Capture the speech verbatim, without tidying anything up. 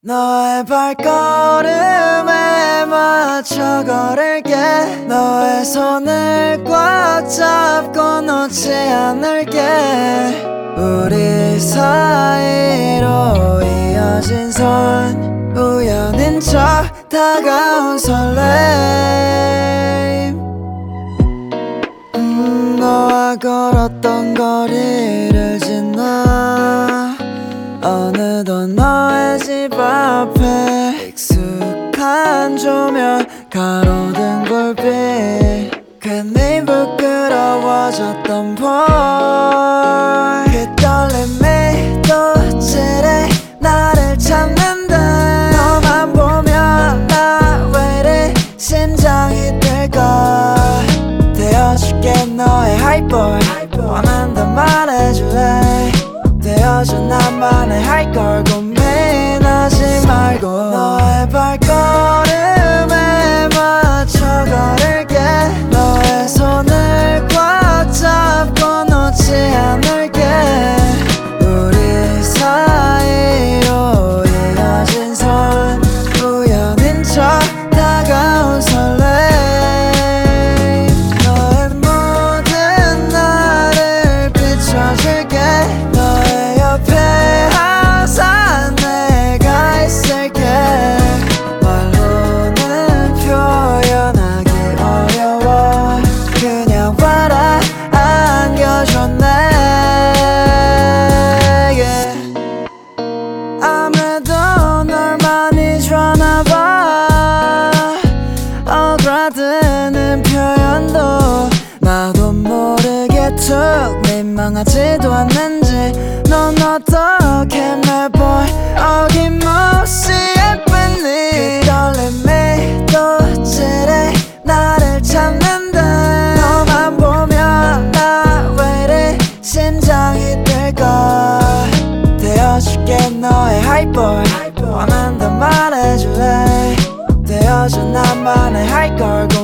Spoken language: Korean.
너의 발걸음에 맞춰 걸을게. 너의 손을 꽉 잡고 놓지 않을게. 우리 사이로 이어진 손, 우연인 척 다가온 설렘. 음, 너와 걸었던 거리를 지나 어느덧 너의 집 앞에 익숙한 조명 가로등 불빛 괜히 부끄러워졌던 볼. 그 떨림이 또 칠해 나를 찾는데 너만 보면 나 왜 이리 심장이 들까. 되어줄게 너의 하이볼 원한단 말해줄래. 되어줘 나만의 할 걸 고민하지 말고. 너의 발걸음에 맞춰 걸을게. 너의 손을 꽉 잡고 놓지 않을게. 우리 사이로 이어진 손, 우연인 척 다가온 설렘. 너의 모든 나를 비춰줄게. 너의 옆에 항상 내가 있을게. 말로는 표현하기 어려워. 그냥 와라 안겨줘 내게. 아무래도 널 많이 좋아하나봐. 오그라드는 표현도 나도 모르게 툭 민망하지도 않는지. 넌 어떻게 날 보여 어김없이 예쁘니. 그 떨림이 또 칠해 나를 찾는데 너만 보면 나 왜 이리 심장이 들까. 되어줄게 너의 하이볼 원한단 말해줄래. 되어줘 나만의 할 걸